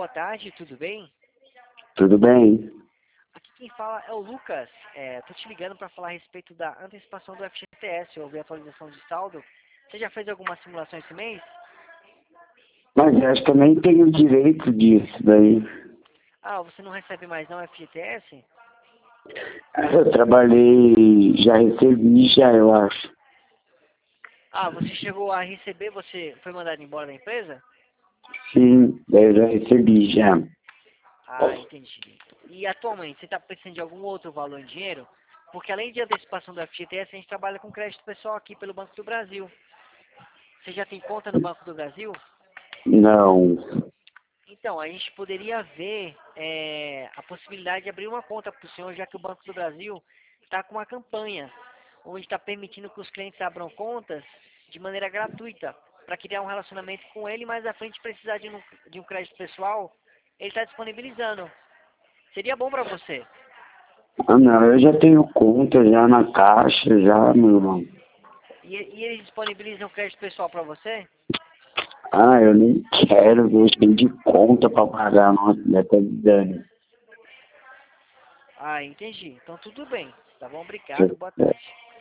boa tarde, tudo bem? Tudo bem? Aqui quem fala é o Lucas. Tô te ligando para falar a respeito da antecipação do FGTS, houve atualização de saldo. Você já fez alguma simulação esse mês? Mas acho que eu nem tenho direito disso daí. Ah, você não recebe mais não FGTS? Eu trabalhei, já recebi já, eu acho. Ah, você chegou a receber, você foi mandado embora da empresa? Sim, eu já recebi já. Ah, entendi. E atualmente, você está precisando de algum outro valor em dinheiro? Porque além de antecipação do FGTS, a gente trabalha com crédito pessoal aqui pelo Banco do Brasil. Você já tem conta no Banco do Brasil? Não. Então, a gente poderia ver a possibilidade de abrir uma conta para o senhor, já que o Banco do Brasil está com uma campanha, onde está permitindo que os clientes abram contas de maneira gratuita, para criar um relacionamento com ele, e mais à frente precisar de um crédito pessoal, ele está disponibilizando. Seria bom para você. Ah, não, eu já tenho conta já na caixa, já, meu irmão. E eles disponibilizam crédito pessoal para você? Ah, eu nem quero, eu tenho de conta pra pagar, nossa, já tá me dando. Ah, entendi. Então tudo bem. Tá bom? Obrigado. Boa tarde.